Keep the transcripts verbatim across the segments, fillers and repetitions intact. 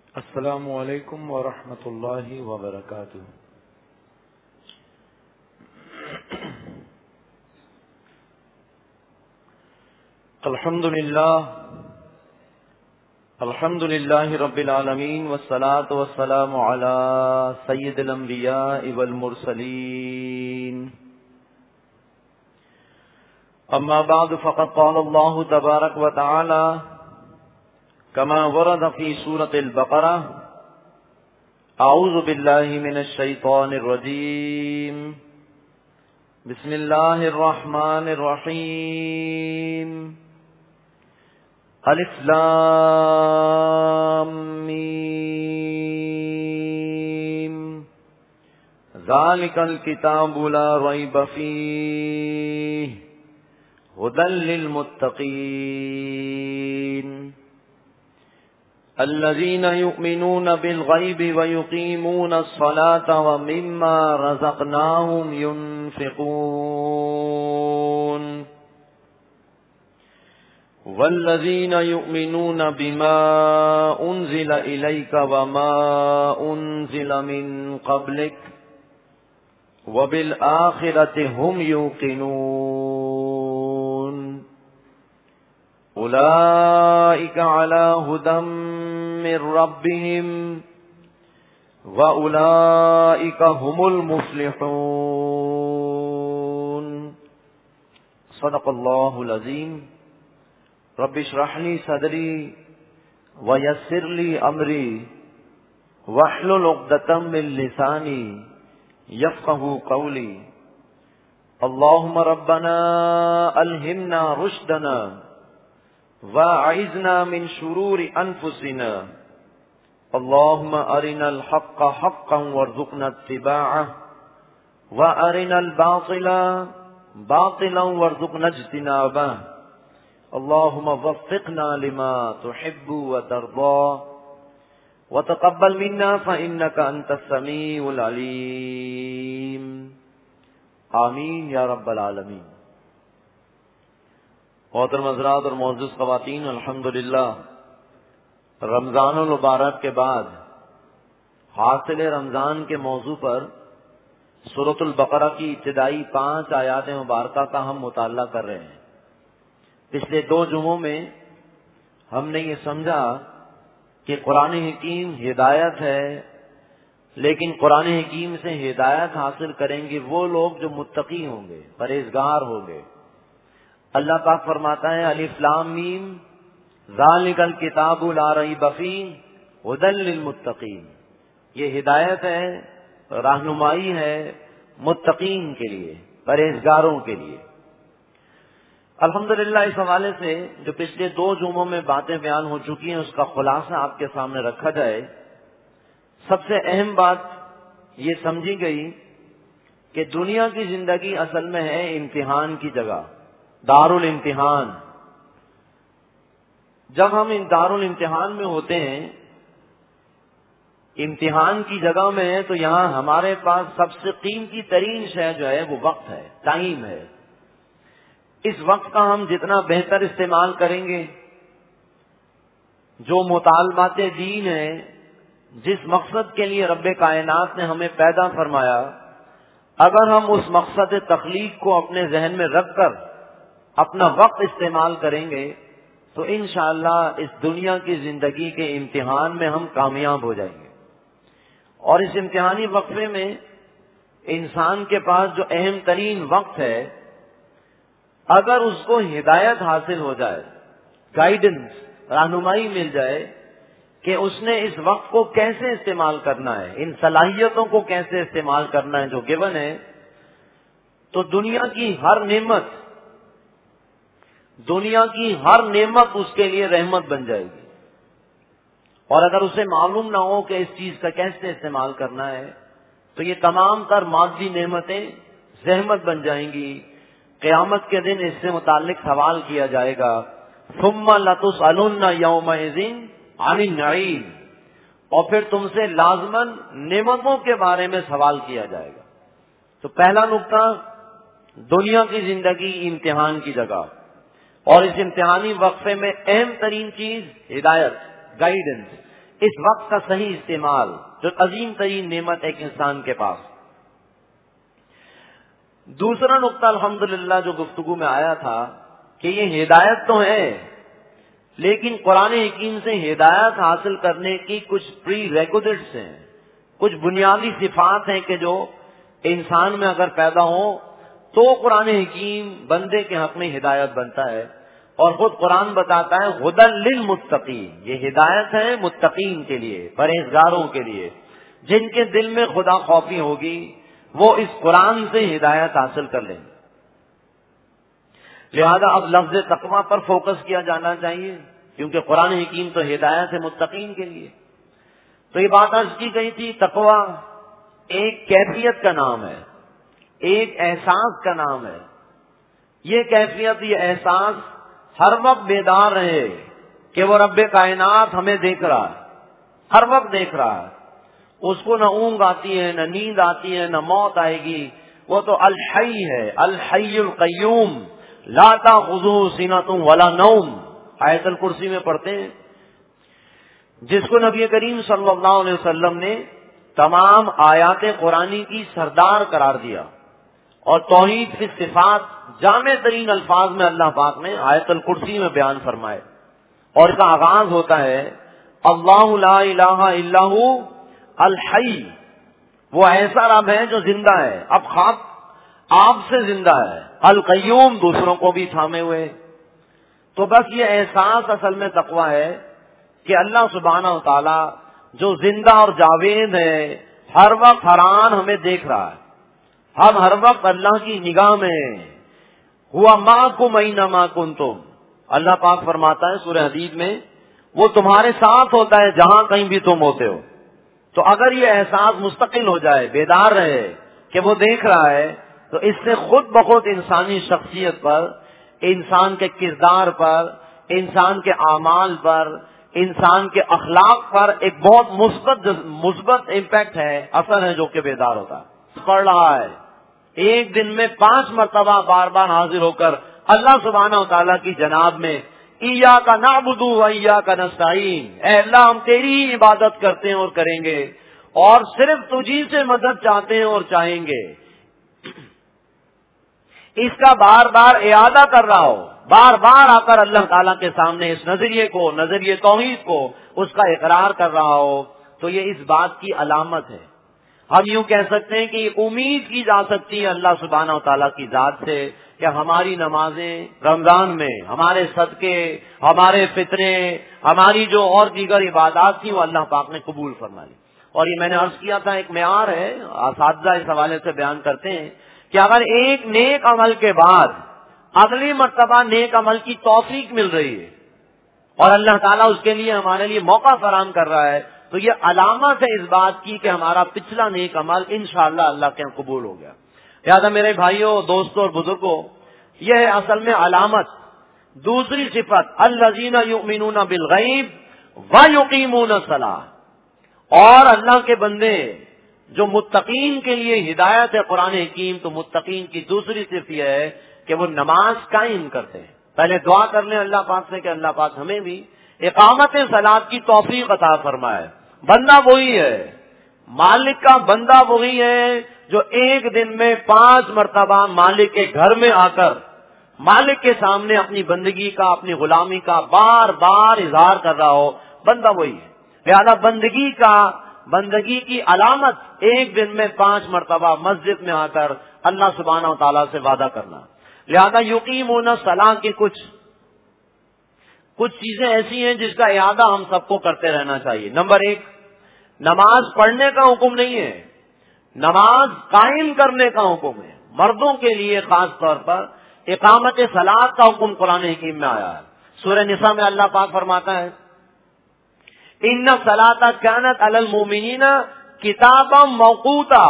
السلام علیکم ورحمۃ اللہ وبرکاتہ۔ الحمد للہ الحمد للہ رب العالمین والصلاة والسلام علی سید الانبیاء والمرسلین، اما بعد فقد قال اللہ تبارک و تعالی كما ورد في سورة البقرة اعوذ باللہ من الشیطان الرجیم بسم اللہ الرحمن الرحیم الف لام میم ذالک الکتاب لا ریب فیہ ھدی للمتقین الذين يؤمنون بالغيب ويقيمون الصلاة ومما رزقناهم ينفقون والذين يؤمنون بما أنزل إليك وما أنزل من قبلك وبالآخرة هم يوقنون أولئك على هدى من ربهم وأولئك هم المفلحون صدق الله العظيم رب اشرح لي صدري ويسر لي أمري واحلل عقدة من لساني يفقهوا قولي اللهم ربنا ألهمنا رشدنا وَأَعِذْنَا مِنْ شُرُورِ أَنفُسِنَا اللهم أرنا الحق حقا وارزقنا اتباعه وأرنا الباطل باطلا وارزقنا اجتنابه اللهم وفقنا لما تحب وترضى وتقبل منا فإنك أنت السميع العليم آمین یا رب العالمین۔ محترم حضرات اور معزز خواتین، الحمدللہ رمضان المبارک کے بعد حاصل رمضان کے موضوع پر سورۃ البقرہ کی ابتدائی پانچ آیات مبارکہ کا ہم مطالعہ کر رہے ہیں۔ پچھلے دو جمعوں میں ہم نے یہ سمجھا کہ قرآن حکیم ہدایت ہے، لیکن قرآن حکیم سے ہدایت حاصل کریں گے وہ لوگ جو متقی ہوں گے، پرہیزگار ہوں گے۔ اللہ پاک فرماتا ہے الف لام میم ذالک الکتاب لا ریب فیہ ھدی للمتقین، یہ ہدایت ہے، رہنمائی ہے متقین کے لیے، پرہیزگاروں کے لیے۔ الحمدللہ اس حوالے سے جو پچھلے دو جمعوں میں باتیں بیان ہو چکی ہیں اس کا خلاصہ آپ کے سامنے رکھا جائے۔ سب سے اہم بات یہ سمجھی گئی کہ دنیا کی زندگی اصل میں ہے امتحان کی جگہ، دار الامتحان۔ جب ہم ان دار الامتحان میں ہوتے ہیں، امتحان کی جگہ میں ہیں، تو یہاں ہمارے پاس سب سے قیمتی ترین شے جو ہے وہ وقت ہے، ٹائم ہے۔ اس وقت کا ہم جتنا بہتر استعمال کریں گے، جو مطالبات دین ہے، جس مقصد کے لیے رب کائنات نے ہمیں پیدا فرمایا، اگر ہم اس مقصد تخلیق کو اپنے ذہن میں رکھ کر اپنا وقت استعمال کریں گے تو انشاءاللہ اس دنیا کی زندگی کے امتحان میں ہم کامیاب ہو جائیں گے۔ اور اس امتحانی وقفے میں انسان کے پاس جو اہم ترین وقت ہے، اگر اس کو ہدایت حاصل ہو جائے، گائیڈنس، رہنمائی مل جائے کہ اس نے اس وقت کو کیسے استعمال کرنا ہے، ان صلاحیتوں کو کیسے استعمال کرنا ہے جو گیون ہے، تو دنیا کی ہر نعمت دنیا کی ہر نعمت اس کے لیے رحمت بن جائے گی۔ اور اگر اسے معلوم نہ ہو کہ اس چیز کا کیسے استعمال کرنا ہے تو یہ تمام تر مادی نعمتیں زحمت بن جائیں گی۔ قیامت کے دن اس سے متعلق سوال کیا جائے گا ثم لتسألن یومئذ عن النعیم، اور پھر تم سے لازماً نعمتوں کے بارے میں سوال کیا جائے گا۔ تو پہلا نقطہ، دنیا کی زندگی امتحان کی جگہ، اور اس امتحانی وقفے میں اہم ترین چیز ہدایت، گائیڈنس، اس وقت کا صحیح استعمال جو عظیم ترین نعمت ایک انسان کے پاس. دوسرا نقطہ الحمدللہ جو گفتگو میں آیا تھا کہ یہ ہدایت تو ہے، لیکن قرآن حکیم سے ہدایت حاصل کرنے کی کچھ پری ریکوزٹس ہیں، کچھ بنیادی صفات ہیں کہ جو انسان میں اگر پیدا ہو تو قرآن حکیم بندے کے حق میں ہدایت بنتا ہے. اور خود قرآن بتاتا ہے ہدی للمتقین، یہ ہدایت ہے متقین کے لیے، پرہیزگاروں کے لیے، جن کے دل میں خدا خوفی ہوگی وہ اس قرآن سے ہدایت حاصل کر لیں گے. لہذا اب لفظ تقویٰ پر فوکس کیا جانا چاہیے، کیونکہ قرآن حکیم تو ہدایت ہے متقین کے لیے. تو یہ بات عرض کی گئی تھی، تقویٰ ایک کیفیت کا نام ہے، ایک احساس کا نام ہے. یہ کیفیت، یہ احساس ہر وقت بیدار رہے کہ وہ رب کائنات ہمیں دیکھ رہا ہے، ہر وقت دیکھ رہا ہے. اس کو نہ اونگ آتی ہے، نہ نیند آتی ہے، نہ موت آئے گی. وہ تو الحی ہے، الحی القیوم، لا تأخذہ سنۃ ولا نوم، آیت الکرسی میں پڑھتے ہیں، جس کو نبی کریم صلی اللہ علیہ وسلم نے تمام آیات قرآنی کی سردار قرار دیا. اور توحید کی صفات جامع ترین الفاظ میں اللہ پاک نے آیت الکرسی میں بیان فرمائے. اور اس کا آغاز ہوتا ہے اللہ لا الہ الا ہو الحی، وہ ایسا رب ہے جو زندہ ہے، اب خواب آپ سے زندہ ہے، القیوم دوسروں کو بھی تھامے ہوئے. تو بس یہ احساس اصل میں تقویٰ ہے کہ اللہ سبحانہ و تعالی جو زندہ اور جاوید ہے ہر وقت حیران ہمیں دیکھ رہا ہے، ہم ہر وقت اللہ کی نگاہ میں. ہوا معکم اینما کنتم، اللہ پاک فرماتا ہے سورہ حدید میں وہ تمہارے ساتھ ہوتا ہے جہاں کہیں بھی تم ہوتے ہو. تو اگر یہ احساس مستقل ہو جائے، بیدار رہے کہ وہ دیکھ رہا ہے، تو اس سے خود بخود انسانی شخصیت پر، انسان کے کردار پر، انسان کے اعمال پر، انسان کے اخلاق پر ایک بہت مثبت مثبت امپیکٹ ہے، اثر ہے جو کہ بیدار ہوتا ہے. پڑھ رہا ہے ایک دن میں پانچ مرتبہ بار بار حاضر ہو کر اللہ سبحانہ و تعالیٰ کی جناب میں ایاک نعبد و ایاک نستعین، اے اللہ ہم تیری ہی عبادت کرتے ہیں اور کریں گے، اور صرف تجھی سے مدد چاہتے ہیں اور چاہیں گے. اس کا بار بار اعادہ کر رہا ہو، بار بار آ کر اللہ تعالیٰ کے سامنے اس نظریے کو، نظریے توحید کو، اس کا اقرار کر رہا ہو، تو یہ اس بات کی علامت ہے. ہم یوں کہہ سکتے ہیں کہ یہ امید کی جا سکتی ہے اللہ سبحانہ و تعالیٰ کی ذات سے کہ ہماری نمازیں رمضان میں، ہمارے صدقے، ہمارے فطرے، ہماری جو اور دیگر عبادات تھیں وہ اللہ پاک نے قبول فرما لی. اور یہ میں نے عرض کیا تھا ایک معیار ہے، اساتذہ اس حوالے سے بیان کرتے ہیں کہ اگر ایک نیک عمل کے بعد اگلی مرتبہ نیک عمل کی توفیق مل رہی ہے اور اللہ تعالیٰ اس کے لیے ہمارے لیے موقع فراہم کر رہا ہے، تو یہ علامت ہے اس بات کی کہ ہمارا پچھلا نیک عمل انشاءاللہ اللہ کے قبول ہو گیا. لہذا میرے بھائیوں، دوستوں اور بزرگوں، یہ ہے اصل میں علامت. دوسری صفت الذین یؤمنون بالغیب ویقیمون الصلاۃ، اور اللہ کے بندے جو متقین کے لیے ہدایت ہے قرآن حکیم، تو متقین کی دوسری صفت یہ ہے کہ وہ نماز قائم کرتے ہیں. پہلے دعا کر لیں اللہ پاک سے کہ اللہ پاک ہمیں بھی اقامت صلاۃ کی توفیق عطا فرمائے. بندہ وہی ہے، مالک کا بندہ وہی ہے جو ایک دن میں پانچ مرتبہ مالک کے گھر میں آ کر مالک کے سامنے اپنی بندگی کا، اپنی غلامی کا بار بار اظہار کر رہا ہو، بندہ وہی ہے. لہذا بندگی کا بندگی کی علامت ایک دن میں پانچ مرتبہ مسجد میں آ کر اللہ سبحانہ و تعالیٰ سے وعدہ کرنا. لہذا یقیمون الصلاۃ کی کچھ کچھ چیزیں ایسی ہیں جس کا اعادہ ہم سب کو کرتے رہنا چاہیے. نمبر ایک، نماز پڑھنے کا حکم نہیں ہے، نماز قائم کرنے کا حکم ہے. مردوں کے لیے خاص طور پر اقامت صلاۃ کا حکم قرآن حکیم میں آیا ہے. سورہ نساء میں اللہ پاک فرماتا ہے ان الصلاۃ کانت علی المؤمنین کتابا موقوتا،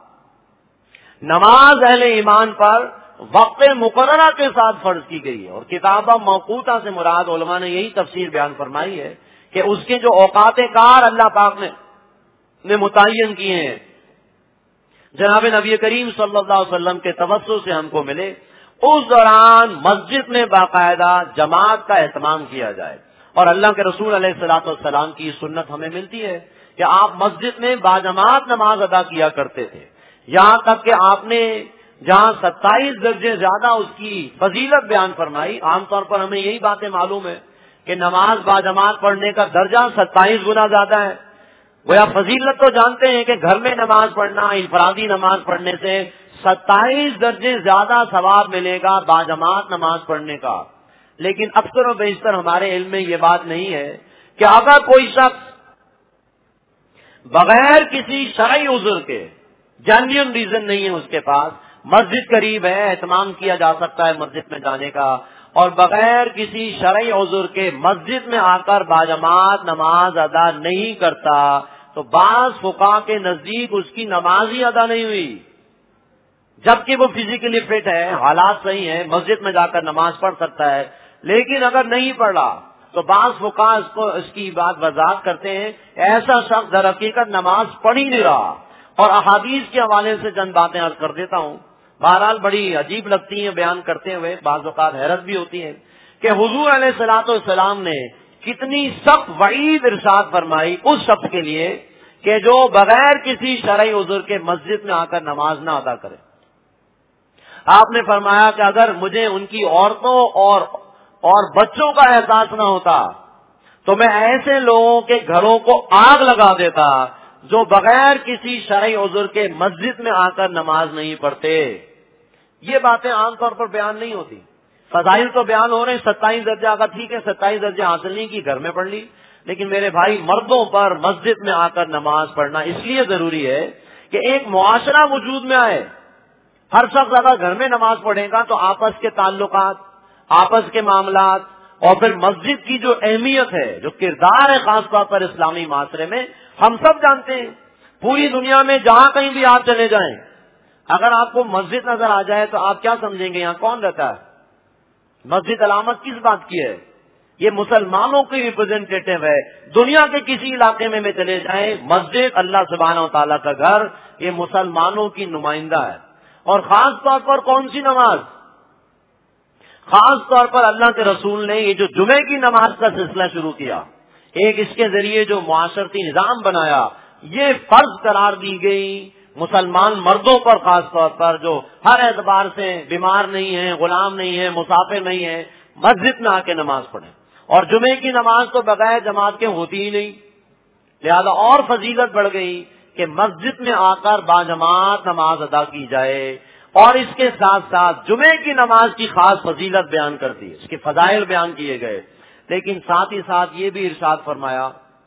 نماز اہل ایمان پر وقت مقررہ کے ساتھ فرض کی گئی ہے. اور کتابہ موقوتا سے مراد علماء نے یہی تفسیر بیان فرمائی ہے کہ اس کے جو اوقات کار اللہ پاک نے, نے متعین کیے ہیں، جناب نبی کریم صلی اللہ علیہ وسلم کے توسط سے ہم کو ملے، اس دوران مسجد میں باقاعدہ جماعت کا اہتمام کیا جائے. اور اللہ کے رسول علیہ الصلوۃ والسلام کی سنت ہمیں ملتی ہے کہ آپ مسجد میں باجماعت نماز ادا کیا کرتے تھے، یہاں تک کہ آپ نے جہاں ستائیس درجے زیادہ اس کی فضیلت بیان فرمائی، عام طور پر ہمیں یہی باتیں معلوم ہے کہ نماز باجماعت پڑھنے کا درجہ ستائیس گنا زیادہ ہے، گویا فضیلت تو جانتے ہیں کہ گھر میں نماز پڑھنا، انفرادی نماز پڑھنے سے ستائیس درجے زیادہ ثواب ملے گا باجماعت نماز پڑھنے کا، لیکن اکثر و بیشتر ہمارے علم میں یہ بات نہیں ہے کہ اگر کوئی شخص بغیر کسی شرعی عذر کے، جینیون ریزن نہیں ہے اس کے پاس، مسجد قریب ہے، اہتمام کیا جا سکتا ہے مسجد میں جانے کا، اور بغیر کسی شرعی عذر کے مسجد میں آ کر باجماعت نماز ادا نہیں کرتا، تو بعض فقہا کے نزدیک اس کی نماز ہی ادا نہیں ہوئی، جبکہ وہ فزیکلی فٹ ہے، حالات صحیح ہیں، مسجد میں جا کر نماز پڑھ سکتا ہے، لیکن اگر نہیں پڑھا تو بعض فقہا اس کو اس کی بات وضاحت کرتے ہیں ایسا شخص در حقیقت نماز پڑھ ہی نہیں رہا۔ اور احادیث کے حوالے سے چند باتیں عرض کر دیتا ہوں، بہرحال بڑی عجیب لگتی ہیں بیان کرتے ہوئے، بعض اوقات حیرت بھی ہوتی ہے کہ حضور علیہ الصلوۃ والسلام نے کتنی سخت وعید ارشاد فرمائی اس شخص کے لیے کہ جو بغیر کسی شرعی عذر کے مسجد میں آ کر نماز نہ ادا کرے۔ آپ نے فرمایا کہ اگر مجھے ان کی عورتوں اور اور بچوں کا احساس نہ ہوتا تو میں ایسے لوگوں کے گھروں کو آگ لگا دیتا جو بغیر کسی شرعی عذر کے مسجد میں آ کر نماز نہیں پڑھتے۔ یہ باتیں عام طور پر بیان نہیں ہوتی، فضائل تو بیان ہو رہے ہیں، ستائیس درجہ اگر ٹھیک ہے ستائیس درجے حاصل نہیں کی، گھر میں پڑھ لی، لیکن میرے بھائی مردوں پر مسجد میں آ کر نماز پڑھنا اس لیے ضروری ہے کہ ایک معاشرہ وجود میں آئے۔ ہر شخص اگر گھر میں نماز پڑھے گا تو آپس کے تعلقات، آپس کے معاملات، اور پھر مسجد کی جو اہمیت ہے، جو کردار ہے خاص طور پر اسلامی معاشرے میں، ہم سب جانتے ہیں۔ پوری دنیا میں جہاں کہیں بھی آپ چلے جائیں، اگر آپ کو مسجد نظر آ جائے تو آپ کیا سمجھیں گے یہاں کون رہتا ہے؟ مسجد علامت کس بات کی ہے؟ یہ مسلمانوں کی ریپرزینٹیٹو ہے۔ دنیا کے کسی علاقے میں میں چلے جائیں، مسجد اللہ سبحانہ و تعالیٰ کا گھر، یہ مسلمانوں کی نمائندہ ہے۔ اور خاص طور پر کون سی نماز؟ خاص طور پر اللہ کے رسول نے یہ جو جمعے کی نماز کا سلسلہ شروع کیا، ایک اس کے ذریعے جو معاشرتی نظام بنایا، یہ فرض قرار دی گئی مسلمان مردوں پر، خاص طور پر جو ہر اعتبار سے بیمار نہیں ہیں، غلام نہیں ہیں، مسافر نہیں ہیں، مسجد میں آ کے نماز پڑھیں۔ اور جمعے کی نماز تو بغیر جماعت کے ہوتی ہی نہیں، لہذا اور فضیلت بڑھ گئی کہ مسجد میں آ کر باجماعت نماز ادا کی جائے۔ اور اس کے ساتھ ساتھ جمعے کی نماز کی خاص فضیلت بیان کر دی، اس کے فضائل بیان کیے گئے، لیکن ساتھ ہی ساتھ یہ بھی ارشاد فرمایا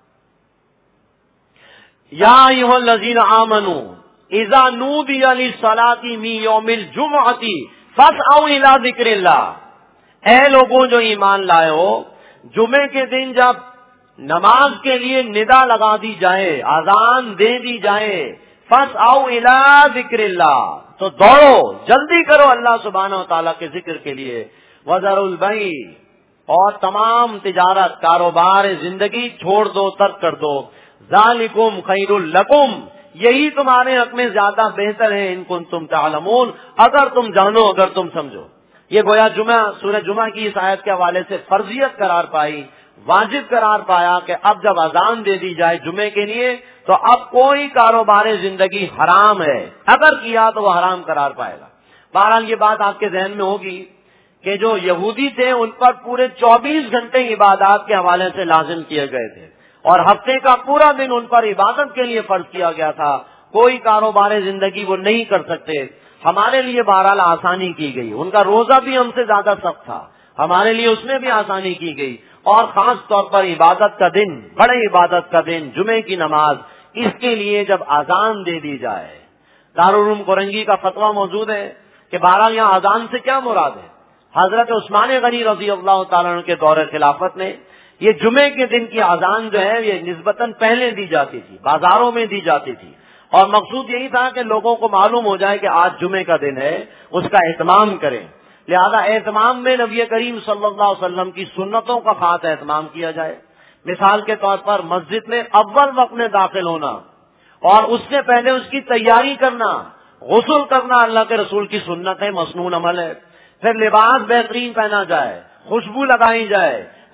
یا ایھا الذین آمنوا اذا نودی للصلاۃ من یوم الجمعۃ فاسعوا الی ذکر اللہ، اے لوگوں جو ایمان لائے ہو، جمعے کے دن جب نماز کے لیے ندا لگا دی جائے، اذان دے دی جائے، فاسعوا الی ذکر اللہ، تو دوڑو، جلدی کرو اللہ سبحانہ و تعالیٰ کے ذکر کے لیے، وذروا البیع، اور تمام تجارت، کاروبار زندگی چھوڑ دو، ترک کر دو، ذالکم خیر لکم، یہی تمہارے حق میں زیادہ بہتر ہے، ان کنتم تعلمون، اگر تم جانو، اگر تم سمجھو۔ یہ گویا جمعہ، سورہ جمعہ کی اس آیت کے حوالے سے فرضیت قرار پائی، واجب قرار پایا کہ اب جب اذان دے دی جائے جمعے کے لیے تو اب کوئی کاروبار زندگی حرام ہے، اگر کیا تو وہ حرام قرار پائے گا۔ بہرحال یہ بات آپ کے ذہن میں ہوگی کہ جو یہودی تھے ان پر پورے چوبیس گھنٹے عبادات کے حوالے سے لازم کیے گئے تھے، اور ہفتے کا پورا دن ان پر عبادت کے لیے فرض کیا گیا تھا، کوئی کاروبار زندگی وہ نہیں کر سکتے۔ ہمارے لیے بہرحال آسانی کی گئی، ان کا روزہ بھی ہم سے زیادہ سخت تھا، ہمارے لیے اس میں بھی آسانی کی گئی، اور خاص طور پر عبادت کا دن، بڑے عبادت کا دن، جمعے کی نماز، اس کے لیے جب اذان دے دی جائے، دارالعلوم کورنگی کا فتویٰ موجود ہے کہ بہرحال یہاں اذان سے کیا مراد ہے؟ حضرت عثمان غنی رضی اللہ تعالیٰ عنہ کے دور خلافت میں یہ جمعے کے دن کی اذان جو ہے یہ نسبتاً پہلے دی جاتی تھی، بازاروں میں دی جاتی تھی، اور مقصود یہی تھا کہ لوگوں کو معلوم ہو جائے کہ آج جمعے کا دن ہے، اس کا اہتمام کریں۔ لہذا اہتمام میں نبی کریم صلی اللہ علیہ وسلم کی سنتوں کا خاص اہتمام کیا جائے۔ مثال کے طور پر مسجد میں اول وقت میں داخل ہونا، اور اس سے پہلے اس کی تیاری کرنا، غسل کرنا اللہ کے رسول کی سنت ہے، مسنون عمل ہے۔ پھر لباس بہترین پہنا جائے، خوشبو لگائی جائے،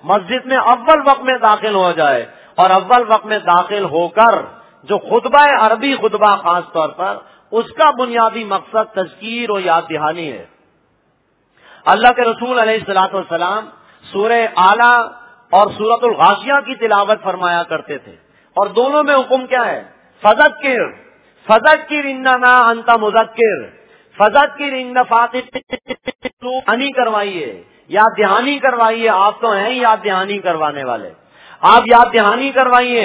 مسجد میں اول وقت میں داخل ہو جائے، اور اول وقت میں داخل ہو کر جو خطبہ عربی خطبہ خاص طور پر اس کا بنیادی مقصد تذکیر و یاد دہانی ہے۔ اللہ کے رسول علیہ الصلوۃ والسلام سورہ اعلیٰ اور سورۃ الغاشیہ کی تلاوت فرمایا کرتے تھے، اور دونوں میں حکم کیا ہے؟ فذکر فذکر انما انت مذکر، فذکر ان نفعت دہانی کروائیے، یاد دہانی کروائیے، آپ تو ہیں یاد دہانی کروانے والے، آپ یاد دہانی کروائیے،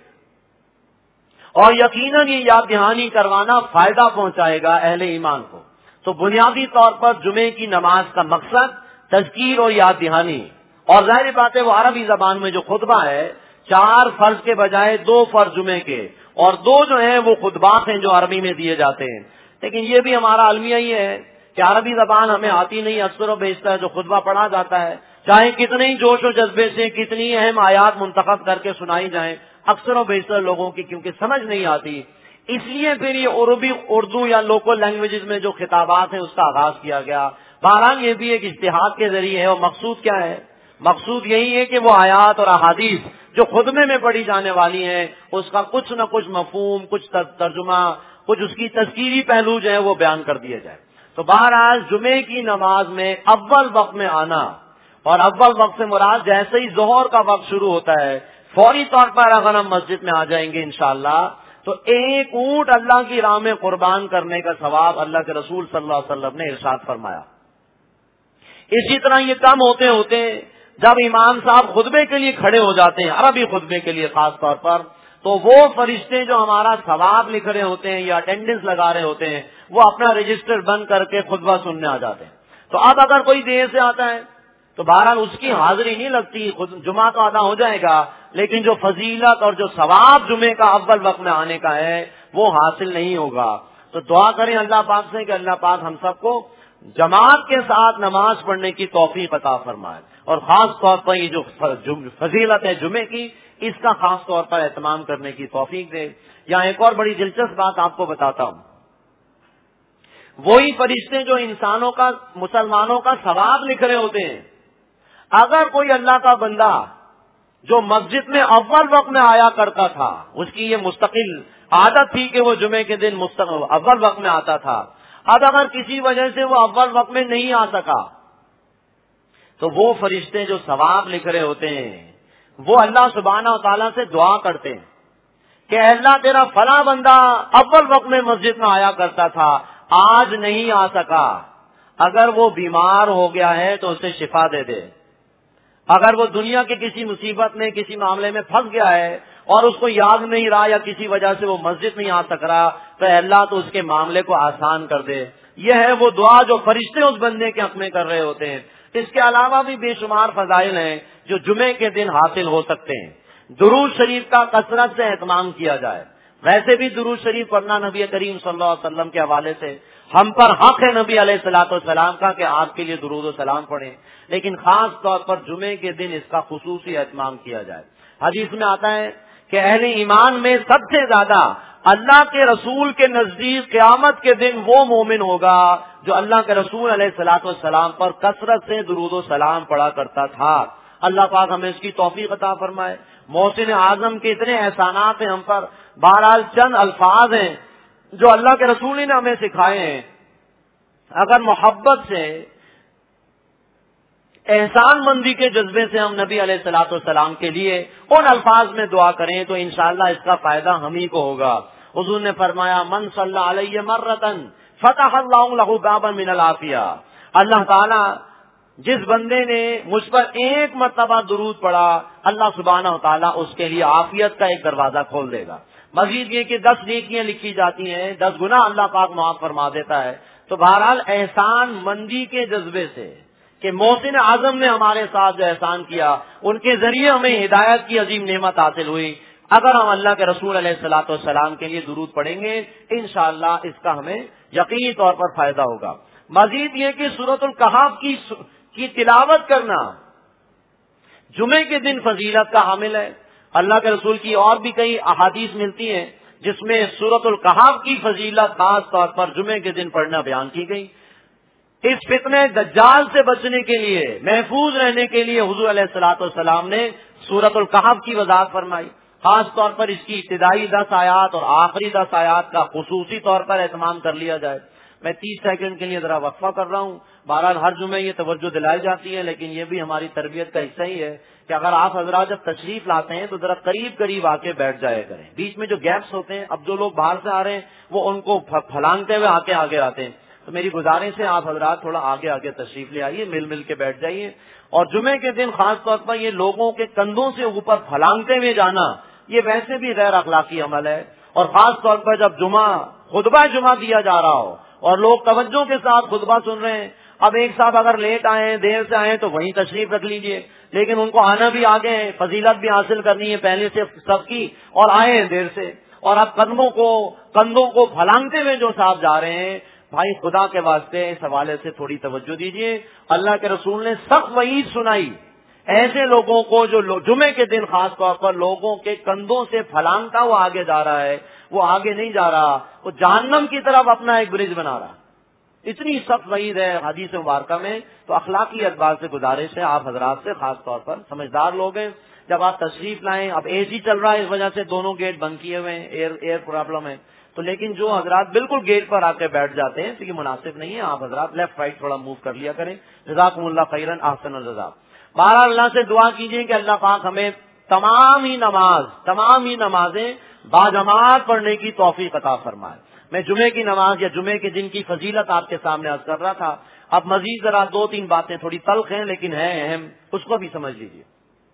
اور یقیناً یہ یاد دہانی کروانا فائدہ پہنچائے گا اہل ایمان کو۔ تو بنیادی طور پر جمعے کی نماز کا مقصد تذکیر اور یاد دہانی، اور ظاہر بات ہے وہ عربی زبان میں جو خطبہ ہے چار فرض کے بجائے دو فرض جمعے کے، اور دو جو ہیں وہ خطبات ہیں جو عربی میں دیے جاتے ہیں۔ لیکن یہ بھی ہمارا المیہ یہ ہے کہ عربی زبان ہمیں آتی نہیں، اکثر و بیشتر جو خطبہ پڑھا جاتا ہے چاہے کتنے ہی جوش و جذبے سے کتنی اہم آیات منتخب کر کے سنائی جائیں، اکثر و بیشتر لوگوں کی کیونکہ سمجھ نہیں آتی، اس لیے پھر یہ عربی اردو یا لوکل لینگویجز میں جو خطابات ہیں اس کا آغاز کیا گیا۔ بہرحال یہ بھی ایک اجتہاد کے ذریعے ہے، اور مقصود کیا ہے؟ مقصود یہی ہے کہ وہ آیات اور احادیث جو خطبے میں پڑھی جانے والی ہیں اس کا کچھ نہ کچھ مفہوم، کچھ ترجمہ، کچھ اس کی تذکیری پہلو جو ہے وہ بیان کر دیے جائے۔ تو بہرحال جمعے کی نماز میں اول وقت میں آنا، اور اول وقت سے مراد جیسے ہی ظہر کا وقت شروع ہوتا ہے فوری طور پر اگر ہم مسجد میں آ جائیں گے انشاءاللہ تو ایک اونٹ اللہ کی راہ میں قربان کرنے کا ثواب اللہ کے رسول صلی اللہ علیہ وسلم نے ارشاد فرمایا۔ اسی طرح یہ کم ہوتے ہوتے جب امام صاحب خطبے کے لیے کھڑے ہو جاتے ہیں، عربی خطبے کے لیے خاص طور پر، تو وہ فرشتے جو ہمارا ثواب لکھ رہے ہوتے ہیں یا اٹینڈنس لگا رہے ہوتے ہیں وہ اپنا رجسٹر بند کر کے خطبہ سننے آ جاتے ہیں۔ تو اب اگر کوئی دیر سے آتا ہے تو بہرحال اس کی حاضری نہیں لگتی، جمعہ تو ادا ہو جائے گا، لیکن جو فضیلت اور جو ثواب جمعے کا اول وقت میں آنے کا ہے وہ حاصل نہیں ہوگا۔ تو دعا کریں اللہ پاک سے کہ اللہ پاک ہم سب کو جماعت کے ساتھ نماز پڑھنے کی توفیق عطا فرمائے، اور خاص طور پر یہ جو فضیلت ہے جمعے کی اس کا خاص طور پر اہتمام کرنے کی توفیق دے۔ یہاں ایک اور بڑی دلچسپ بات آپ کو بتاتا ہوں، وہی فرشتے جو انسانوں کا، مسلمانوں کا ثواب لکھ رہے ہوتے ہیں، اگر کوئی اللہ کا بندہ جو مسجد میں اول وقت میں آیا کرتا تھا، اس کی یہ مستقل عادت تھی کہ وہ جمعے کے دن مستقل اول وقت میں آتا تھا، اب اگر کسی وجہ سے وہ اول وقت میں نہیں آ سکا تو وہ فرشتے جو ثواب لکھ رہے ہوتے ہیں وہ اللہ سبحانہ و تعالیٰ سے دعا کرتے ہیں کہ اللہ تیرا فلاں بندہ اول وقت میں مسجد میں آیا کرتا تھا، آج نہیں آ سکا، اگر وہ بیمار ہو گیا ہے تو اسے شفا دے دے، اگر وہ دنیا کی کسی مصیبت میں کسی معاملے میں پھنس گیا ہے اور اس کو یاد نہیں رہا یا کسی وجہ سے وہ مسجد نہیں آ سک رہا تو اے اللہ تو اس کے معاملے کو آسان کر دے۔ یہ ہے وہ دعا جو فرشتے اس بندے کے حق میں کر رہے ہوتے ہیں۔ اس کے علاوہ بھی بے شمار فضائل ہیں جو جمعے کے دن حاصل ہو سکتے ہیں۔ درود شریف کا کثرت سے اہتمام کیا جائے، ویسے بھی درود شریف پڑھنا نبی کریم صلی اللہ علیہ وسلم کے حوالے سے ہم پر حق ہے نبی علیہ الصلوۃ والسلام کا کہ آپ کے لیے درود و سلام پڑھیں، لیکن خاص طور پر جمعے کے دن اس کا خصوصی اہتمام کیا جائے۔ حدیث میں آتا ہے کہ اہل ایمان میں سب سے زیادہ اللہ کے رسول کے نزدیک قیامت کے دن وہ مومن ہوگا جو اللہ کے رسول علیہ الصلوۃ والسلام پر کثرت سے درود و سلام پڑھا کرتا تھا۔ اللہ پاک ہمیں اس کی توفیق عطا فرمائے۔ محسن اعظم کے اتنے احسانات ہیں ہم پر، بہرحال چند الفاظ ہیں جو اللہ کے رسول نے ہمیں سکھائے ہیں، اگر محبت سے، احسان مندی کے جذبے سے ہم نبی علیہ الصلوۃ والسلام کے لیے ان الفاظ میں دعا کریں تو انشاءاللہ اس کا فائدہ ہم ہی کو ہوگا۔ حضور نے فرمایا من صلی علیہ مرتن فتح اللہ لہ بابا من العافیہ، اللہ تعالی جس بندے نے مجھ پر ایک مرتبہ درود پڑھا اللہ سبحانہ و تعالیٰ اس کے لیے عافیت کا ایک دروازہ کھول دے گا۔ مزید یہ کہ دس نیکیاں لکھی جاتی ہیں، دس گناہ اللہ پاک معاف فرما دیتا ہے۔ تو بہرحال احسان مندی کے جذبے سے کہ محسن اعظم نے ہمارے ساتھ جو احسان کیا ان کے ذریعے ہمیں ہدایت کی عظیم نعمت حاصل ہوئی، اگر ہم اللہ کے رسول علیہ الصلوۃ والسلام کے لیے درود پڑھیں گے انشاءاللہ اس کا ہمیں یقینی طور پر فائدہ ہوگا۔ مزید یہ کہ سورۃ الکہف کی کی تلاوت کرنا جمعے کے دن فضیلت کا حامل ہے۔ اللہ کے رسول کی اور بھی کئی احادیث ملتی ہیں جس میں سورۃ الکہف کی فضیلت خاص طور پر جمعے کے دن پڑھنا بیان کی گئی۔ اس فتنہ دجال سے بچنے کے لیے، محفوظ رہنے کے لیے حضور علیہ الصلوۃ والسلام نے سورۃ الکہف کی وضاحت فرمائی. خاص طور پر اس کی ابتدائی دس آیات اور آخری دس آیات کا خصوصی طور پر اہتمام کر لیا جائے. میں تیس سیکنڈ کے لیے ذرا وقفہ کر رہا ہوں. بہرحال ہر جمعے یہ توجہ دلائی جاتی ہے، لیکن یہ بھی ہماری تربیت کا حصہ ہی ہے کہ اگر آپ حضرات جب تشریف لاتے ہیں تو ذرا قریب قریب آ کے بیٹھ جایا کریں. بیچ میں جو گیپس ہوتے ہیں، اب جو لوگ باہر سے آ رہے ہیں وہ ان کو پھلانگتے ہوئے آ کے آگے آتے ہیں. تو میری گزارش ہے آپ حضرات تھوڑا آگے آگے تشریف لے آئیے، مل مل کے بیٹھ جائیے. اور جمعے کے دن خاص طور پر یہ لوگوں کے کندھوں سے اوپر پھلانگتے ہوئے جانا یہ ویسے بھی غیر اخلاقی عمل ہے. اور خاص طور پر جب جمعہ خطبہ جمعہ دیا جا رہا ہو اور لوگ توجہ کے ساتھ خطبہ سن رہے ہیں. اب ایک صاحب اگر لیٹ آئے، دیر سے آئے تو وہیں تشریف رکھ لیجئے، لیکن ان کو آنا بھی آگے ہے، فضیلت بھی حاصل کرنی ہے پہلے سے سب کی، اور آئے ہیں دیر سے. اور اب قدموں کو کندھوں کو پھلانگتے ہوئے جو صاحب جا رہے ہیں، بھائی خدا کے واسطے اس حوالے سے تھوڑی توجہ دیجئے. اللہ کے رسول نے سخت وعید سنائی ایسے لوگوں کو جو جمعے کے دن خاص طور پر لوگوں کے کندھوں سے پھلانگتا ہوا آگے جا رہا ہے. وہ آگے نہیں جا رہا، وہ جہنم کی طرف اپنا ایک برج بنا رہا. اتنی سخت وعید ہے حدیث مبارکہ میں. تو اخلاقی اعتبار سے گزارش ہے آپ حضرات سے، خاص طور پر سمجھدار لوگ ہیں، جب آپ تشریف لائیں. اب اے سی چل رہا ہے، اس وجہ سے دونوں گیٹ بند کیے ہوئے ہیں، ایئر ایئر پرابلم ہے. تو لیکن جو حضرات بالکل گیٹ پر آ کے بیٹھ جاتے ہیں تو یہ مناسب نہیں ہے. آپ حضرات لیفٹ رائٹ تھوڑا موو کر لیا کریں. جزاکم اللہ خیرن، احسن الجزا. بہرحال اللہ سے دعا کیجیے کہ اللہ پاک ہمیں تمام ہی نماز تمام ہی نمازیں باجماعت پڑھنے کی توفیق عطا فرمائے. میں جمعے کی نماز یا جمعے کے دن کی فضیلت آپ کے سامنے عرض کر رہا تھا. اب مزید ذرا دو تین باتیں تھوڑی تلخ ہیں لیکن ہیں اہم، اس کو بھی سمجھ لیجیے.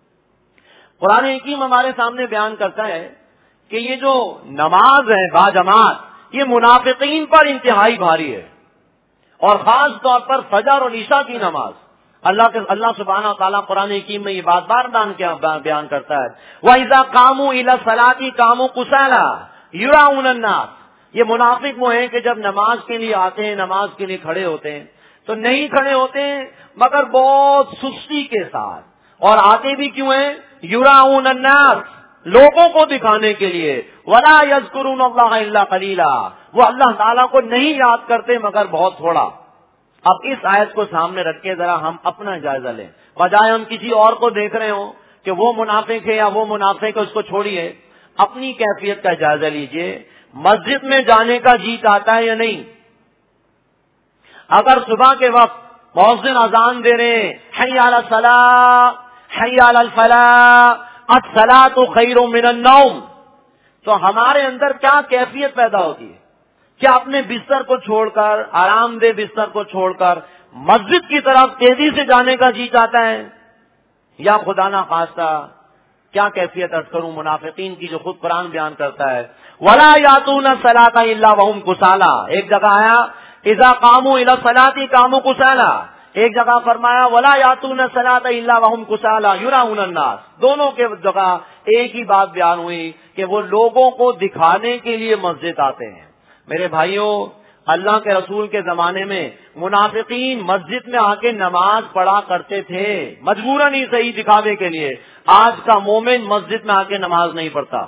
قرآن حکیم ہمارے سامنے بیان کرتا ہے کہ یہ جو نماز ہے باجماعت، یہ منافقین پر انتہائی بھاری ہے. اور خاص طور پر فجر اور عشاء کی نماز، اللہ کے اللہ سبحانہ تعالیٰ قرآن حکیم میں یہ بات بار بار بیان کرتا ہے. وَإِذَا قَامُوا إِلَى الصَّلَاةِ قَامُوا كُسَالَىٰ يُرَاءُونَ النَّاسَ. یہ منافق وہ ہیں کہ جب نماز کے لیے آتے ہیں، نماز کے لیے کھڑے ہوتے ہیں تو نہیں کھڑے ہوتے ہیں مگر بہت سستی کے ساتھ. اور آتے بھی کیوں ہیں؟ یراؤن الناس، لوگوں کو دکھانے کے لیے. ولا یذکرون اللہ الا قلیلا، وہ اللہ تعالیٰ کو نہیں یاد کرتے مگر بہت تھوڑا. اب اس آیت کو سامنے رکھ کے ذرا ہم اپنا جائزہ لیں، بجائے ہم کسی اور کو دیکھ رہے ہوں کہ وہ منافق ہے یا وہ منافق ہے، اس کو چھوڑیے، اپنی کیفیت کا جائزہ لیجئے. مسجد میں جانے کا جی چاہتا ہے یا نہیں؟ اگر صبح کے وقت مؤذن اذان دے رہے ہیں، حی علی الصلاۃ حی علی الفلاح الصلاۃ خیر من النوم، تو ہمارے اندر کیا کیفیت پیدا ہوتی ہے؟ کیا اپنے بستر کو چھوڑ کر، آرام دہ بستر کو چھوڑ کر مسجد کی طرف تیزی سے جانے کا جی چاہتا ہے؟ یا خدا نہ خواستہ کیا کیفیت عرض کروں منافقین کی، جو خود قرآن بیان کرتا ہے وَلَا يَأْتُونَ الصَّلَاةَ إِلَّا وَهُمْ كُسَالَىٰ. ایک جگہ آیا اِذَا قَامُوا إِلَى الصَّلَاةِ قَامُوا كُسَالَىٰ، ایک جگہ فرمایا وَلَا يَأْتُونَ الصَّلَاةَ إِلَّا وَهُمْ كُسَالَىٰ يُرَاؤُونَ النَّاسَ. دونوں کے جگہ ایک ہی بات بیان ہوئی کہ وہ لوگوں کو دکھانے کے لیے مسجد آتے ہیں. میرے بھائیوں، اللہ کے رسول کے زمانے میں منافقین مسجد میں آ کے نماز پڑھا کرتے تھے، مجبوراً ہی صحیح دکھاوے کے لیے. آج کا مومن مسجد میں آ کے نماز نہیں پڑھتا.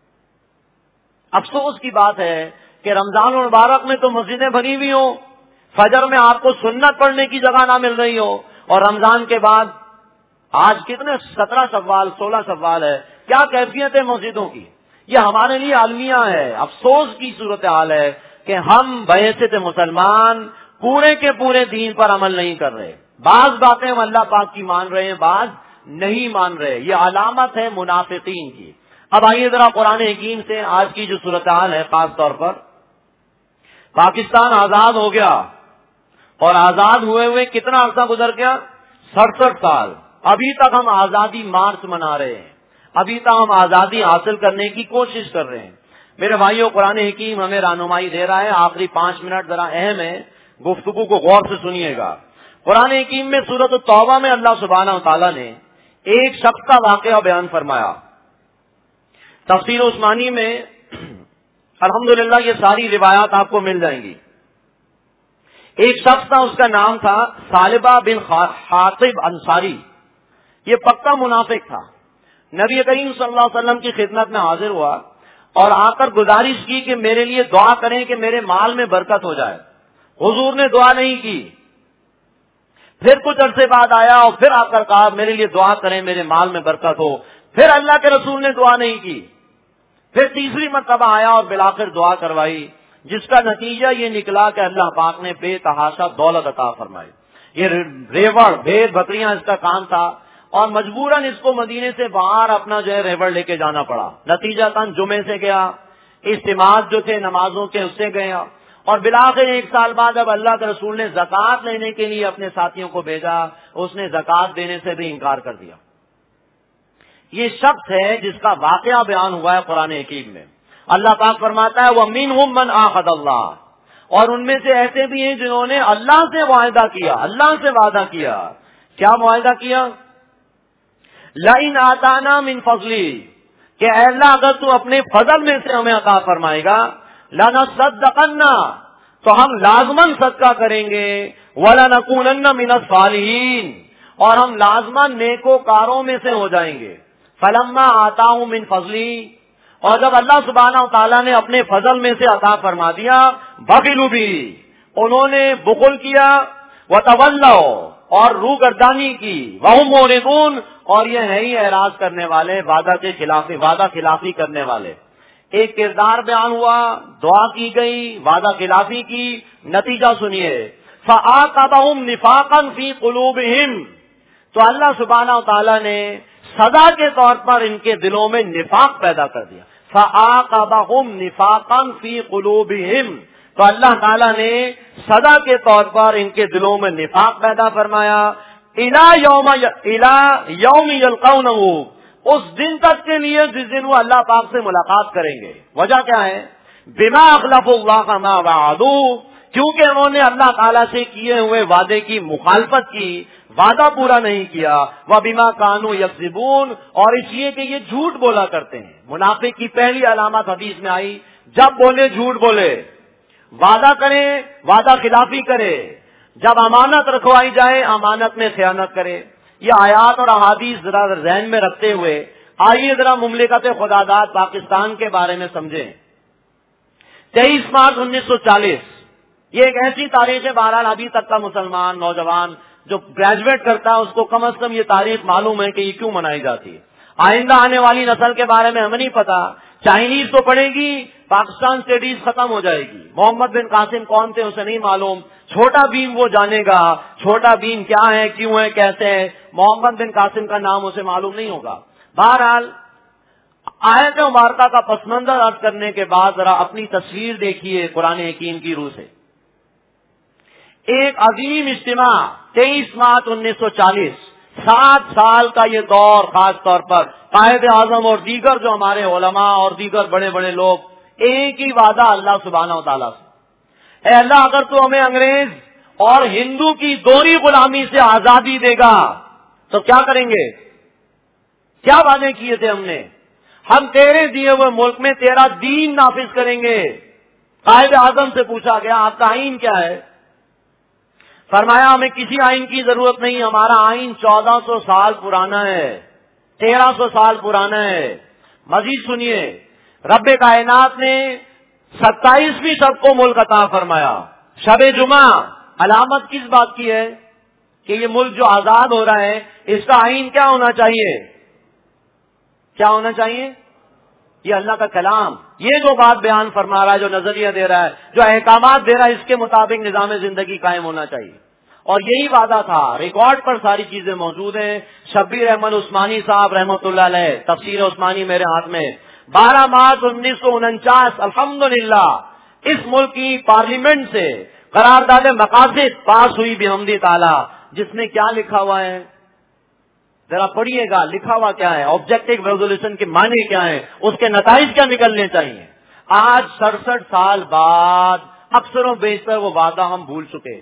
افسوس کی بات ہے کہ رمضان المبارک میں تو مسجدیں بنی ہوئی ہوں، فجر میں آپ کو سنت پڑھنے کی جگہ نہ مل رہی ہو، اور رمضان کے بعد آج کتنے سترہ سوال سولہ سوال ہے، کیا کیفیت ہے مسجدوں کی؟ یہ ہمارے لیے عالمیہ ہے. افسوس کی صورتحال ہے کہ ہم بحیثیت مسلمان پورے کے پورے دین پر عمل نہیں کر رہے. بعض باتیں ہم اللہ پاک کی مان رہے ہیں، بعض نہیں مان رہے. یہ علامت ہے منافقین کی. اب آئیے ذرا قرآن حکیم سے آج کی جو صورتحال ہے، خاص طور پر پاکستان آزاد ہو گیا، اور آزاد ہوئے ہوئے کتنا عرصہ گزر گیا؟ سڑسٹھ سال. ابھی تک ہم آزادی مارچ منا رہے ہیں، ابھی تک ہم آزادی حاصل کرنے کی کوشش کر رہے ہیں. میرے بھائیوں، قرآن حکیم ہمیں رہنمائی دے رہا ہے. آخری پانچ منٹ ذرا اہم ہے، گفتگو کو غور سے سنیے گا. قرآن حکیم میں سورۃ التوبہ میں اللہ سبحانہ وتعالیٰ نے ایک شخص کا واقعہ بیان فرمایا. تفسیر عثمانی میں الحمدللہ یہ ساری روایات آپ کو مل جائیں گی. ایک شخص تھا، اس کا نام تھا ثعلبہ بن حاطب انصاری. یہ پکا منافق تھا. نبی کریم صلی اللہ علیہ وسلم کی خدمت میں حاضر ہوا اور آ کر گزارش کی کہ میرے لیے دعا کریں کہ میرے مال میں برکت ہو جائے. حضور نے دعا نہیں کی، پھر کچھ عرصے بعد آیا اور پھر آ کر کہا میرے لیے دعا کریں، میرے مال میں برکت ہو. پھر اللہ کے رسول نے دعا نہیں کی. پھر تیسری مرتبہ آیا اور بالآخر دعا کروائی، جس کا نتیجہ یہ نکلا کہ اللہ پاک نے بے تحاشا دولت عطا فرمائی. یہ ریوڑ بھیڑ بکریاں اس کا کام تھا اور مجبوراً اس کو مدینے سے باہر اپنا جو ہے ریوڑ لے کے جانا پڑا. نتیجہ تن جمعے سے گیا، اجتماعات جو تھے نمازوں کے اس سے گیا، اور بالآخر ایک سال بعد اب اللہ کے رسول نے زکوٰۃ لینے کے لیے اپنے ساتھیوں کو بھیجا، اس نے زکوٰۃ دینے سے بھی انکار کر دیا. یہ شخص ہے جس کا واقعہ بیان ہوا ہے قرآن حکیم میں. اللہ پاک فرماتا ہے وَمِنْهُمْ مَنْ آخَذَ اللَّهُ، اور ان میں سے ایسے بھی ہیں جنہوں نے اللہ سے معاہدہ کیا، اللہ سے وعدہ کیا. کیا معاہدہ کیا؟ لَئِنْ آتَانَا مِنْ فَضْلِهِ، کہ اے اللہ اگر تو اپنے فضل میں سے ہمیں عطا فرمائے گا، لَنَصَّدَّقَنَّ، تو ہم لازماً صدقہ کریں گے، وَلَنَكُونَنَّ مِنَ الصَّالِحِينَ، اور ہم لازماً نیکوکاروں میں سے ہو جائیں گے. فَلَمَّا آتَاهُم مِنْ فَضْلِهِ، اور جب اللہ سبحانہ وتعالیٰ نے اپنے فضل میں سے عطا فرما دیا، بخلوا بِهِ، انہوں نے بخل کیا، وَتَوَلَّوْا، اور روگردانی کی، وَهُمْ مُعْرِضُونَ، اور یہ ہے ہی اعراض کرنے والے، وعدہ کے خلاف وعدہ خلافی کرنے والے. ایک کردار بیان ہوا، دعا کی گئی، وعدہ خلافی کی، نتیجہ سنیے. فَعَاقَبَهُمْ نِفَاقًا فِي قُلُوبِهِمْ، تو اللہ سبحانہ وتعالیٰ نے سزا کے طور پر ان کے دلوں میں نفاق پیدا کر دیا. فَعَاقَبَهُمْ نِفَاقًا فِي قُلُوبِهِمْ، تو اللہ تعالیٰ نے سزا کے طور پر ان کے دلوں میں نفاق پیدا فرمایا. إِلَى يَوْمِ إِلَى يَوْمِ يَلْقَوْنَهُ، اس دن تک کے لیے جس دن وہ اللہ پاک سے ملاقات کریں گے. وجہ کیا ہے؟ بِمَا أَخْلَفُوا اللَّهَ مَا وَعَدُوا، کیونکہ انہوں نے اللہ تعالیٰ سے کیے ہوئے وعدے کی مخالفت کی، وعدہ پورا نہیں کیا. وَبِمَا كَانُوا يَكْذِبُونَ، اور اس لیے کہ یہ جھوٹ بولا کرتے ہیں. منافق کی پہلی علامت حدیث میں آئی، جب بولے جھوٹ بولے، وعدہ کرے وعدہ خلافی کرے، جب امانت رکھوائی جائے امانت میں خیانت کرے. یہ آیات اور احادیث ذرا ذہن میں رکھتے ہوئے آئیے ذرا مملکت خداداد پاکستان کے بارے میں سمجھیں. تیئیس مارچ انیس سو چالیس، یہ ایک ایسی تاریخ ہے، بہرحال ابھی تک کا مسلمان نوجوان جو گریجویٹ کرتا ہے اس کو کم از کم یہ تاریخ معلوم ہے کہ یہ کیوں منائی جاتی ہے. آئندہ آنے والی نسل کے بارے میں ہمیں نہیں پتا، چائنیز تو پڑھے گی، پاکستان اسٹڈیز ختم ہو جائے گی. محمد بن قاسم کون تھے اسے نہیں معلوم، چھوٹا بھیم وہ جانے گا، چھوٹا بھیم کیا ہے، کیوں ہے، کیسے ہے، محمد بن قاسم کا نام اسے معلوم نہیں ہوگا. بہرحال آیت مبارکہ کا پس منظر عرض کرنے کے بعد ذرا اپنی تصویر دیکھیے قرآن حکیم کی روح سے. ایک عظیم اجتماع تیئیس مارچ انیس سو چالیس، سات سال کا یہ دور، خاص طور پر قائد اعظم اور دیگر جو ہمارے علماء اور دیگر بڑے بڑے لوگ، ایک ہی وعدہ اللہ سبحانہ و تعالیٰ سے، اے اللہ اگر تو ہمیں انگریز اور ہندو کی دوہری غلامی سے آزادی دے گا تو کیا کریں گے؟ کیا وعدے کیے تھے ہم نے؟ ہم تیرے دیے ہوئے ملک میں تیرا دین نافذ کریں گے. قائد اعظم سے پوچھا گیا آپ کا آئین کیا ہے؟ فرمایا ہمیں کسی آئین کی ضرورت نہیں، ہمارا آئین چودہ سو سال پرانا ہے، تیرہ سو سال پرانا ہے. مزید سنیے، رب کائنات نے ستائیسویں شب کو ملک عطا فرمایا. شب جمعہ علامت کس بات کی ہے؟ کہ یہ ملک جو آزاد ہو رہا ہے اس کا آئین کیا ہونا چاہیے؟ کیا ہونا چاہیے؟ یہ اللہ کا کلام، یہ جو بات بیان فرما رہا ہے، جو نظریہ دے رہا ہے، جو احکامات دے رہا ہے، اس کے مطابق نظام زندگی قائم ہونا چاہیے. اور یہی وعدہ تھا، ریکارڈ پر ساری چیزیں موجود ہیں. شبیر احمد عثمانی صاحب رحمۃ اللہ علیہ، تفسیر عثمانی میرے ہاتھ میں، بارہ مارچ انیس سو انچاس الحمدللہ اس ملک کی پارلیمنٹ سے قرارداد مقاصد پاس ہوئی بحمد تعالی، جس میں کیا لکھا ہوا ہے ذرا پڑھیے گا. لکھا ہوا کیا ہے؟ آبجیکٹو ریزولوشن کے معنی کیا ہیں، اس کے نتائج کیا نکلنے چاہیے. آج سڑسٹھ سال بعد اکثر و بیشتر وہ وعدہ ہم بھول چکے،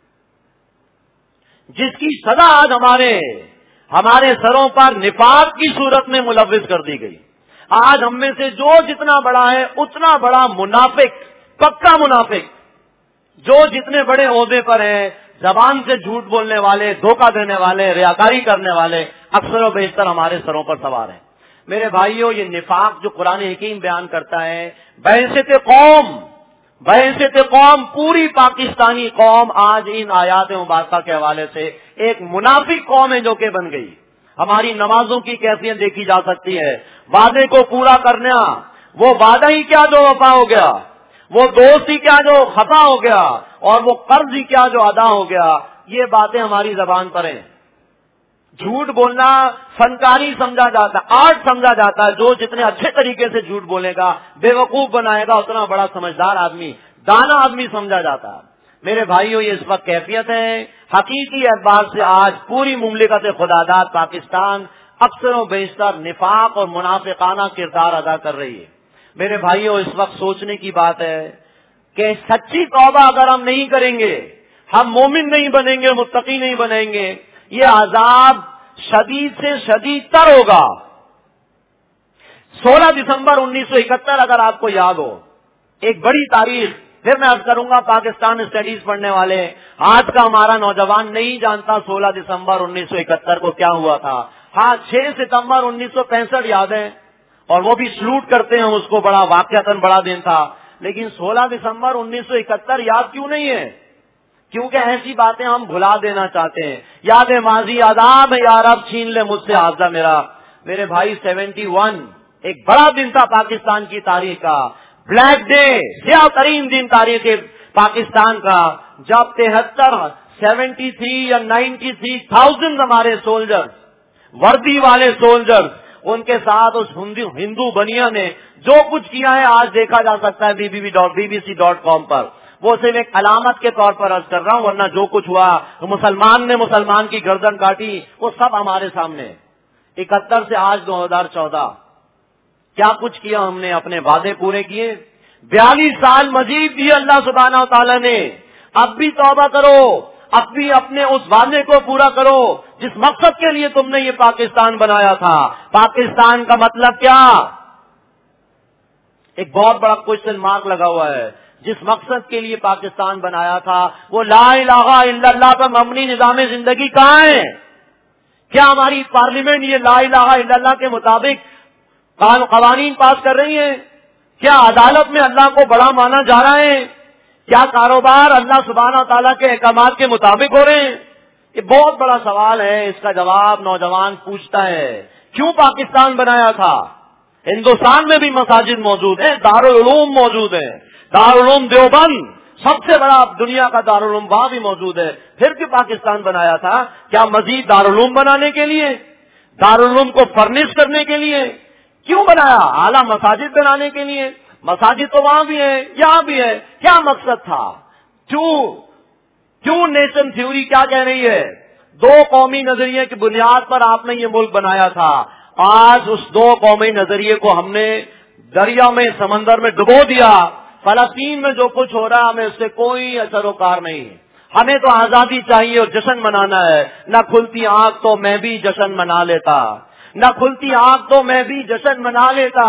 جس کی سزا آج ہمارے ہمارے سروں پر نفاق کی صورت میں ملوث کر دی گئی. آج ہم میں سے جو جتنا بڑا ہے اتنا بڑا منافق، پکا منافق، جو جتنے بڑے عہدے پر ہیں، زبان سے جھوٹ بولنے والے، دھوکہ دینے والے، ریاکاری کرنے والے اکثر و بیشتر ہمارے سروں پر سوار ہیں. میرے بھائیوں، یہ نفاق جو قرآن حکیم بیان کرتا ہے، بحیثیت قوم بحیثیت قوم پوری پاکستانی قوم آج ان آیات مبارکہ کے حوالے سے ایک منافق قوم ہے جو کہ بن گئی. ہماری نمازوں کی کیفیت دیکھی جا سکتی ہے. وعدے کو پورا کرنا، وہ وعدہ ہی کیا جو وفا ہو گیا، وہ دوست ہی کیا جو خطا ہو گیا، اور وہ قرض ہی کیا جو ادا ہو گیا. یہ باتیں ہماری زبان پر ہیں. جھوٹ بولنا فنکاری سمجھا جاتا ہے، آرٹ سمجھا جاتا ہے. جو جتنے اچھے طریقے سے جھوٹ بولے گا، بے وقوف بنائے گا، اتنا بڑا سمجھدار آدمی، دانا آدمی سمجھا جاتا ہے. میرے بھائیوں، یہ اس وقت کیفیت ہے. حقیقی اعتبار سے آج پوری مملکت خداداد پاکستان اکثر و بیشتر نفاق اور منافقانہ کردار ادا کر رہی ہے. میرے بھائیوں، اس وقت سوچنے کی بات ہے کہ سچی توبہ اگر ہم نہیں کریں گے، ہم مومن نہیں بنیں گے، متقی نہیں بنیں گے، یہ عذاب شدید سے شدید تر ہوگا. سولہ دسمبر انیس سو اکہتر اگر آپ کو یاد ہو، ایک بڑی تاریخ. پھر میں عرض کروں گا پاکستان اسٹڈیز پڑھنے والے، آج کا ہمارا نوجوان نہیں جانتا سولہ دسمبر انیس سو اکہتر کو کیا ہوا تھا. ہاں، چھ ستمبر انیس سو پینسٹھ یاد ہے، اور وہ بھی سلوٹ کرتے ہیں اس کو، بڑا واقعتاً بڑا دن تھا. لیکن سولہ دسمبر انیس سو اکہتر یاد کیوں نہیں ہے؟ کیونکہ ایسی باتیں ہم بھلا دینا چاہتے ہیں. یاد ماضی آداب ہے یا رب چھین لے مجھ سے حافظہ میرا. میرے بھائی، سیونٹی ون ایک بڑا دن تھا پاکستان کی تاریخ کا، بلیک ڈے، سیاہ ترین دن تاریخ پاکستان کا، جب تہتر سیونٹی تھری یا نائنٹی تھری تھاؤزینڈ ہمارے سولجر، وردی والے سولجر، ان کے ساتھ اس ہندو بنیا نے جو کچھ کیا ہے آج دیکھا جا سکتا ہے B B dot B B C dot com پر. وہ صرف ایک علامت کے طور پر عرض کر رہا ہوں، ورنہ جو کچھ ہوا، مسلمان نے مسلمان کی گردن کاٹی، وہ سب ہمارے سامنے. اکہتر سے آج دو ہزار چودہ کیا کچھ کیا ہم نے؟ اپنے وعدے پورے کیے. بیالیس سال مزید دیے اللہ سبحانہ و تعالیٰ نے. اب بھی توبہ کرو، اب بھی اپنے اس وعدے کو پورا کرو جس مقصد کے لیے تم نے یہ پاکستان بنایا تھا. پاکستان کا مطلب کیا؟ ایک بہت بڑا کوشچن مارک لگا ہوا ہے. جس مقصد کے لیے پاکستان بنایا تھا وہ لا الہ الا اللہ پر مبنی نظام زندگی کہاں ہے؟ کیا ہماری پارلیمنٹ یہ لا الہ الا اللہ کے مطابق قوانین پاس کر رہی ہے؟ کیا عدالت میں اللہ کو بڑا مانا جا رہا ہے؟ کیا کاروبار اللہ سبحانہ و تعالیٰ کے احکامات کے مطابق ہو رہے ہیں؟ یہ بہت بڑا سوال ہے. اس کا جواب نوجوان پوچھتا ہے. کیوں پاکستان بنایا تھا؟ ہندوستان میں بھی مساجد موجود ہیں، دارالعلوم موجود ہیں. دارالعلوم دیوبند سب سے بڑا دنیا کا دارالعلوم وہاں بھی موجود ہے. پھر کیوں پاکستان بنایا تھا؟ کیا مزید دارالعلوم بنانے کے لیے؟ دارالعلوم کو فرنش کرنے کے لیے؟ کیوں بنایا؟ اعلیٰ مساجد بنانے کے لیے. مساجد تو وہاں بھی ہے، یہاں بھی ہے. کیا مقصد تھا؟ کیوں کیوں نیشن تھیوری کیا کہہ رہی ہے؟ دو قومی نظریے کی بنیاد پر آپ نے یہ ملک بنایا تھا. آج اس دو قومی نظریے کو ہم نے دریا میں، سمندر میں ڈبو دیا. فلسطین میں جو کچھ ہو رہا ہے ہمیں اس سے کوئی اثر و کار نہیں. ہمیں تو آزادی چاہیے اور جشن منانا ہے. نہ کھلتی آنکھ تو میں بھی جشن منا لیتا، نہ کھلتی آنکھ تو میں بھی جشن منا لیتا.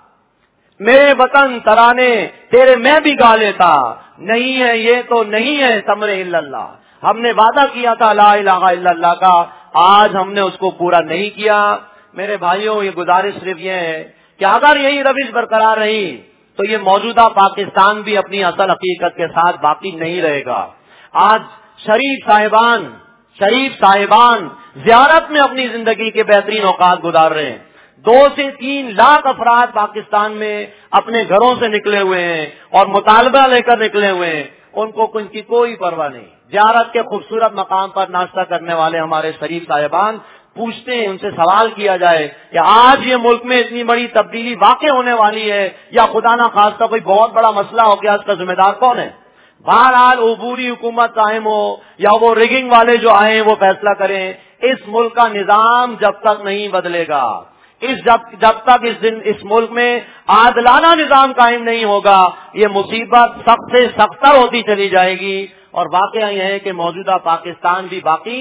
میرے وطن ترانے تیرے میں بھی گا لیتا. نہیں ہے یہ تو نہیں ہے ثمر الا اللہ. ہم نے وعدہ کیا تھا لا الہ الا اللہ کا، آج ہم نے اس کو پورا نہیں کیا. میرے بھائیوں، یہ گزارش صرف یہ ہے کہ اگر یہی روش برقرار رہی تو یہ موجودہ پاکستان بھی اپنی اصل حقیقت کے ساتھ باقی نہیں رہے گا. آج شریف صاحبان شریف صاحبان زیارت میں اپنی زندگی کے بہترین اوقات گزار رہے ہیں. دو سے تین لاکھ افراد پاکستان میں اپنے گھروں سے نکلے ہوئے ہیں اور مطالبہ لے کر نکلے ہوئے ہیں. ان کو ان کی کوئی پرواہ نہیں. زیارت کے خوبصورت مقام پر ناشتہ کرنے والے ہمارے شریف صاحبان پوچھتے ہیں، ان سے سوال کیا جائے کہ آج یہ ملک میں اتنی بڑی تبدیلی واقع ہونے والی ہے یا خدا نہ خواستہ کوئی بہت بڑا مسئلہ ہو گیا، اس کا ذمہ دار کون ہے؟ بہرحال عبوری حکومت قائم ہو یا وہ ریگنگ والے جو آئے وہ فیصلہ کریں، اس ملک کا نظام جب تک نہیں بدلے گا، اس جب جب تک اس دن اس ملک میں عادلانہ نظام قائم نہیں ہوگا، یہ مصیبت سخت سے سختر ہوتی چلی جائے گی. اور واقعہ یہ ہے کہ موجودہ پاکستان بھی باقی،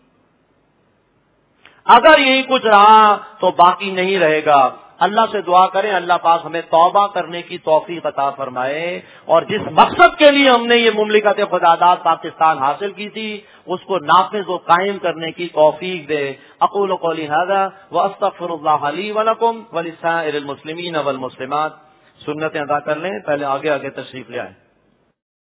اگر یہی کچھ رہا تو باقی نہیں رہے گا. اللہ سے دعا کریں اللہ پاک ہمیں توبہ کرنے کی توفیق عطا فرمائے اور جس مقصد کے لیے ہم نے یہ مملکت خداداد پاکستان حاصل کی تھی اس کو نافذ و قائم کرنے کی توفیق دے. اقول قولی ھذا واستغفر اللہ لی ولکم ولسائر المسلمین والمسلمات. سنتیں ادا کر لیں، پہلے آگے آگے تشریف لے آئیں.